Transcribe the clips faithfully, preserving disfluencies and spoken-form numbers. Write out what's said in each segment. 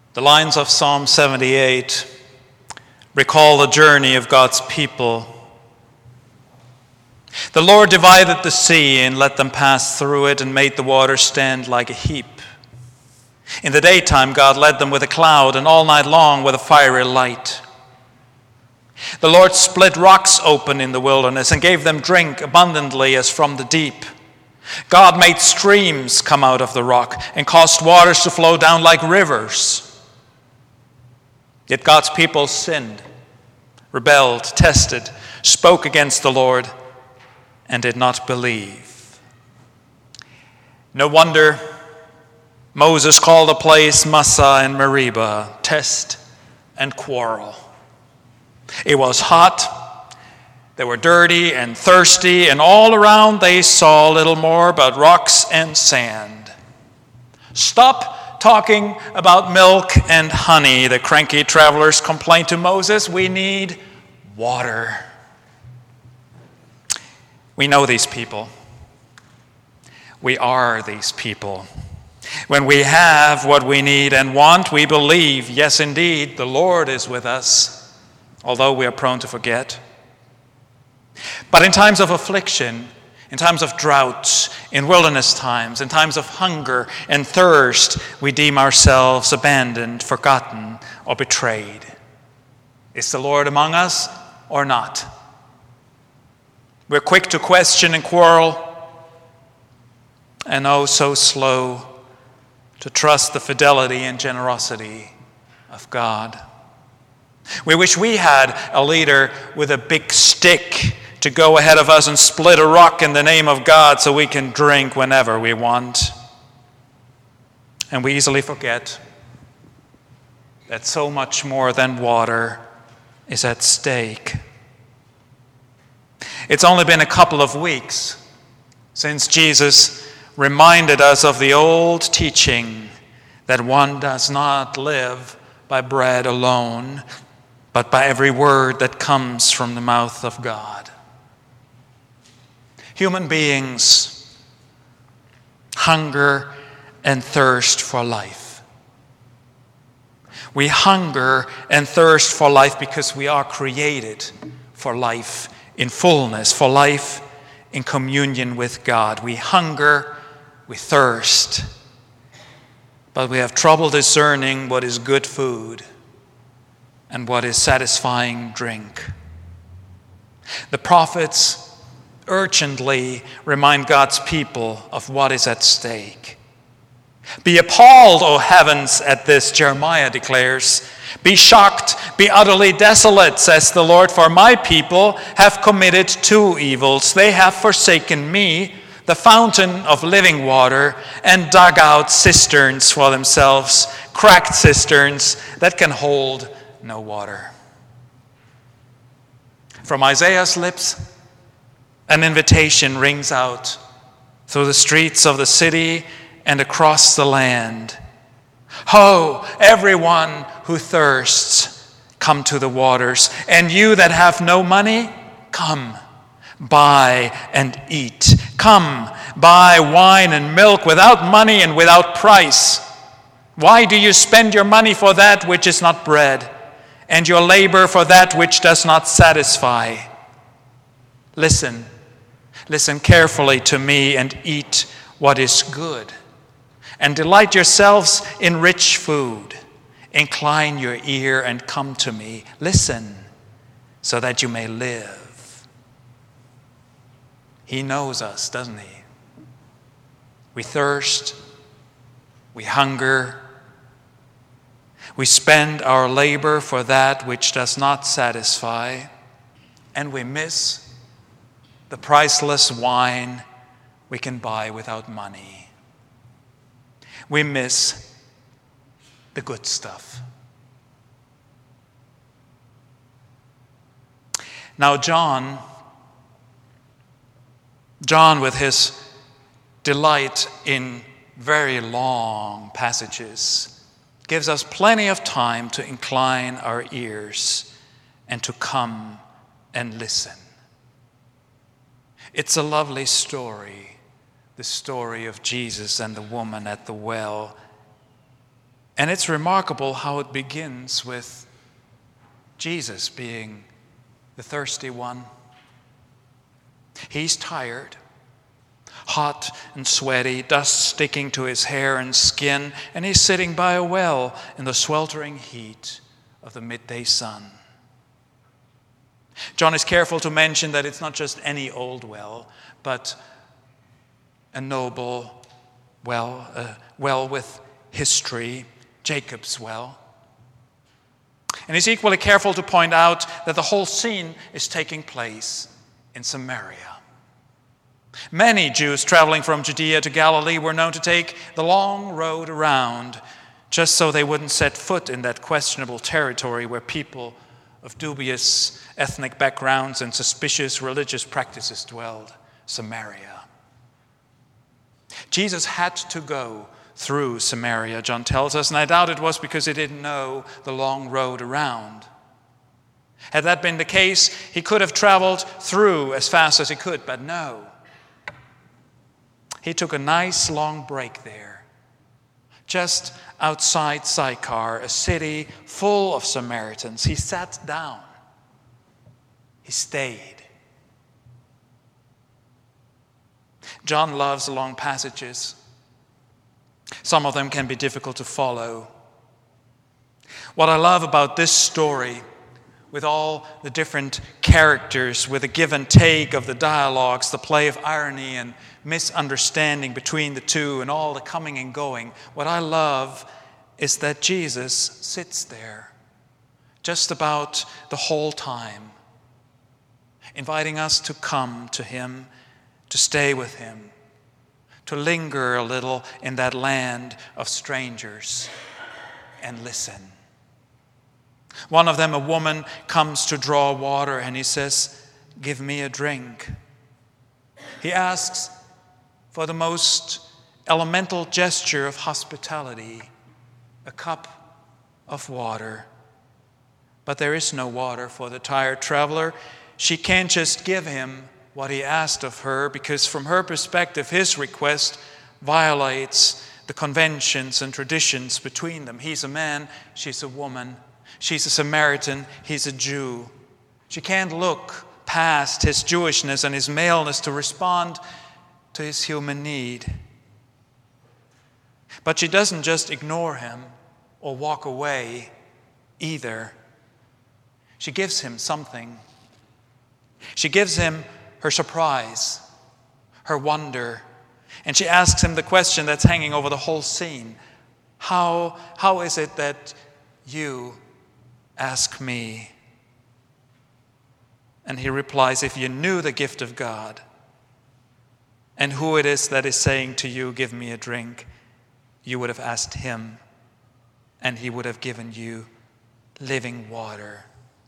The lines of Psalm seventy-eight recall the journey of God's people. The Lord divided the sea and let them pass through it and made the waters stand like a heap. In the daytime God led them with a cloud and all night long with a fiery light. The Lord split rocks open in the wilderness and gave them drink abundantly as from the deep. God made streams come out of the rock and caused waters to flow down like rivers. Yet God's people sinned, rebelled, tested, spoke against the Lord, and did not believe. No wonder Moses called the place Massah and Meribah, test and quarrel. It was hot, they were dirty and thirsty, and all around they saw little more but rocks and sand. Stop talking about milk and honey, the cranky travelers complained to Moses. We need water. We know these people. We are these people. When we have what we need and want, we believe, yes, indeed, the Lord is with us, although we are prone to forget. But in times of affliction, in times of drought, in wilderness times, in times of hunger and thirst, we deem ourselves abandoned, forgotten, or betrayed. Is the Lord among us or not? We're quick to question and quarrel, and oh, so slow to trust the fidelity and generosity of God. We wish we had a leader with a big stick to go ahead of us and split a rock in the name of God so we can drink whenever we want. And we easily forget that so much more than water is at stake. It's only been a couple of weeks since Jesus reminded us of the old teaching that one does not live by bread alone, but by every word that comes from the mouth of God. Human beings hunger and thirst for life. We hunger and thirst for life because we are created for life in fullness, for life in communion with God. We hunger, we thirst, but we have trouble discerning what is good food and what is satisfying drink. The prophets urgently remind God's people of what is at stake. Be appalled, O heavens, at this, Jeremiah declares. Be shocked, be utterly desolate, says the Lord, for my people have committed two evils. They have forsaken me, the fountain of living water, and dug out cisterns for themselves, cracked cisterns that can hold no water. From Isaiah's lips, an invitation rings out through the streets of the city and across the land. Ho, everyone who thirsts, come to the waters. And you that have no money, come, buy and eat. Come, buy wine and milk without money and without price. Why do you spend your money for that which is not bread, and your labor for that which does not satisfy? Listen, listen carefully to me and eat what is good, and delight yourselves in rich food. Incline your ear and come to me. Listen, so that you may live. He knows us, doesn't he? We thirst, we hunger, we spend our labor for that which does not satisfy, and we miss the priceless wine we can buy without money. We miss the good stuff. Now John, John with his delight in very long passages, gives us plenty of time to incline our ears and to come and listen. It's a lovely story, the story of Jesus and the woman at the well. And it's remarkable how it begins with Jesus being the thirsty one. He's tired, hot and sweaty, dust sticking to his hair and skin, and he's sitting by a well in the sweltering heat of the midday sun. John is careful to mention that it's not just any old well, but a noble well, a well with history, Jacob's well. And he's equally careful to point out that the whole scene is taking place in Samaria. Many Jews traveling from Judea to Galilee were known to take the long road around just so they wouldn't set foot in that questionable territory where people of dubious ethnic backgrounds and suspicious religious practices dwelled, Samaria. Jesus had to go through Samaria, John tells us, and I doubt it was because he didn't know the long road around. Had that been the case, he could have traveled through as fast as he could, but no. He took a nice long break there, just outside Sychar, a city full of Samaritans. He sat down. He stayed. John loves long passages. Some of them can be difficult to follow. What I love about this story, with all the different characters, with the give and take of the dialogues, the play of irony and misunderstanding between the two, and all the coming and going, what I love is that Jesus sits there just about the whole time, inviting us to come to him, to stay with him, to linger a little in that land of strangers and listen. One of them, a woman, comes to draw water and he says, "Give me a drink." He asks for the most elemental gesture of hospitality, a cup of water. But there is no water for the tired traveler. She can't just give him what he asked of her, because from her perspective, his request violates the conventions and traditions between them. He's a man, she's a woman. She's a Samaritan, he's a Jew. She can't look past his Jewishness and his maleness to respond to his human need. But she doesn't just ignore him or walk away either. She gives him something. She gives him her surprise, her wonder, and she asks him the question that's hanging over the whole scene. How, how is it that you ask me? And he replies, if you knew the gift of God and who it is that is saying to you, "Give me a drink," you would have asked him, and he would have given you living water.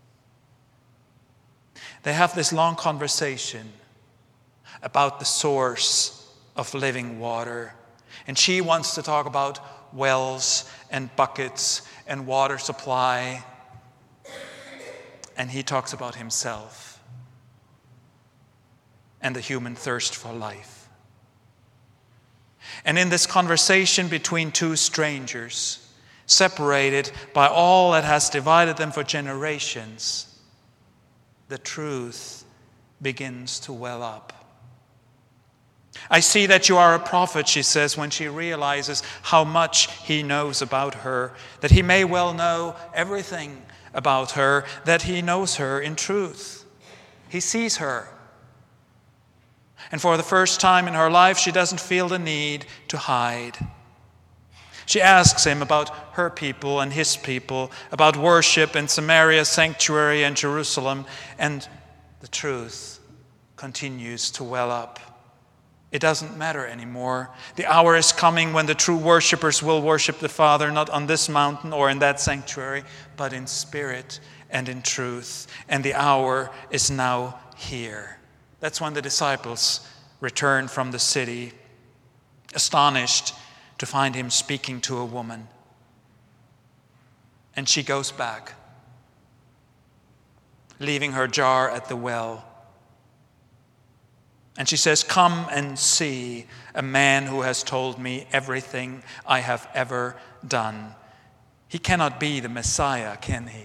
They have this long conversation about the source of living water. And she wants to talk about wells and buckets and water supply. And he talks about himself and the human thirst for life. And in this conversation between two strangers, separated by all that has divided them for generations, the truth begins to well up. "I see that you are a prophet," she says, when she realizes how much he knows about her, that he may well know everything about her, that he knows her in truth. He sees her. And for the first time in her life, she doesn't feel the need to hide. She asks him about her people and his people, about worship in Samaria, sanctuary, and Jerusalem, and the truth continues to well up. It doesn't matter anymore. The hour is coming when the true worshipers will worship the Father, not on this mountain or in that sanctuary, but in spirit and in truth. And the hour is now here. That's when the disciples return from the city, astonished to find him speaking to a woman. And she goes back, leaving her jar at the well. And she says, "Come and see a man who has told me everything I have ever done." He cannot be the Messiah, can he?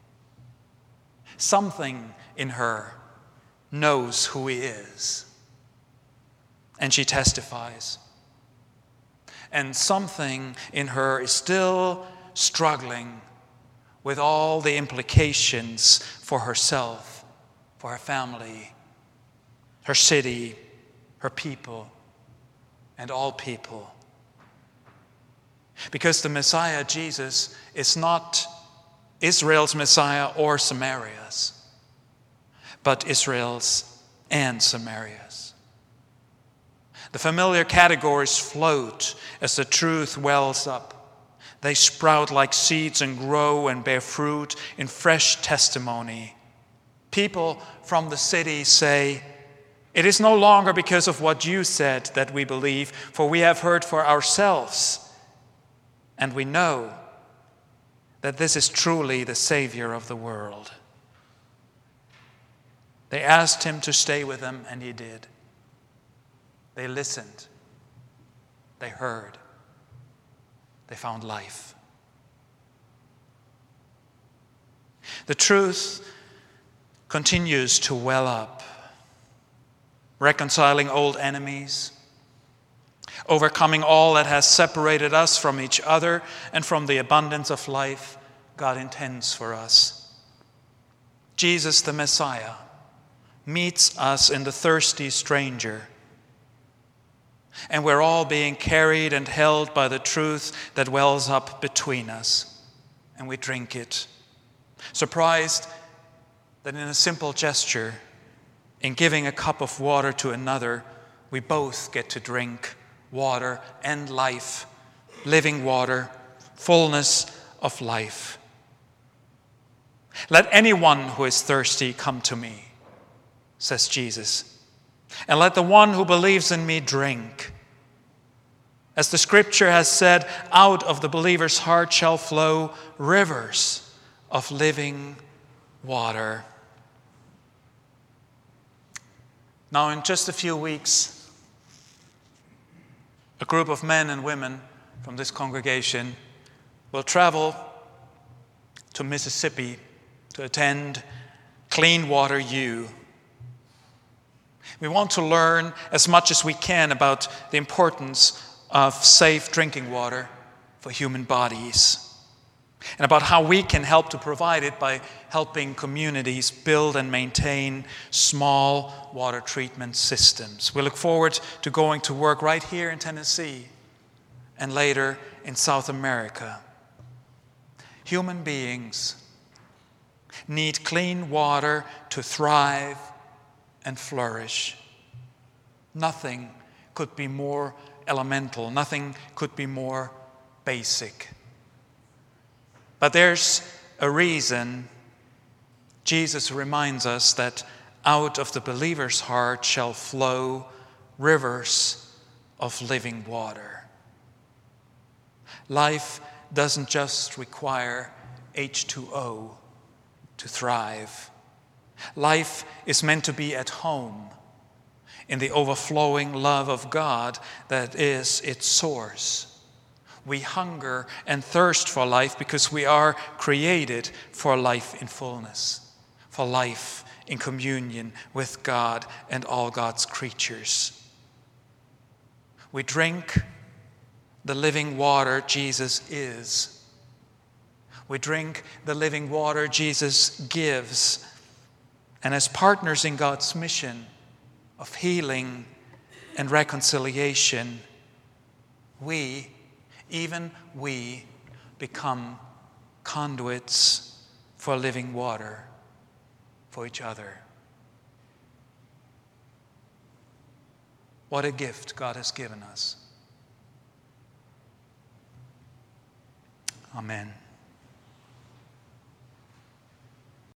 Something in her knows who he is, and she testifies. And something in her is still struggling with all the implications for herself, for her family, her city, her people, and all people. Because the Messiah, Jesus, is not Israel's Messiah or Samaria's, but Israel's and Samaria's. The familiar categories float as the truth wells up. They sprout like seeds and grow and bear fruit in fresh testimony. People from the city say, "It is no longer because of what you said that we believe, for we have heard for ourselves, and we know that this is truly the Savior of the world." They asked him to stay with them, and he did. They listened. They heard. They found life. The truth continues to well up, reconciling old enemies, overcoming all that has separated us from each other and from the abundance of life God intends for us. Jesus, the Messiah, meets us in the thirsty stranger, and we're all being carried and held by the truth that wells up between us, and we drink it, surprised that in a simple gesture, in giving a cup of water to another, we both get to drink water and life, living water, fullness of life. "Let anyone who is thirsty come to me," says Jesus, "and let the one who believes in me drink. As the scripture has said, out of the believer's heart shall flow rivers of living water." Now, in just a few weeks, a group of men and women from this congregation will travel to Mississippi to attend Clean Water U. We want to learn as much as we can about the importance of safe drinking water for human bodies, and about how we can help to provide it by helping communities build and maintain small water treatment systems. We look forward to going to work right here in Tennessee and later in South America. Human beings need clean water to thrive and flourish. Nothing could be more elemental. Nothing could be more basic. But there's a reason Jesus reminds us that out of the believer's heart shall flow rivers of living water. Life doesn't just require H two O to thrive. Life is meant to be at home in the overflowing love of God that is its source. We hunger and thirst for life because we are created for life in fullness, for life in communion with God and all God's creatures. We drink the living water Jesus is. We drink the living water Jesus gives. And as partners in God's mission of healing and reconciliation, we, even we, become conduits for living water for each other. What a gift God has given us. Amen.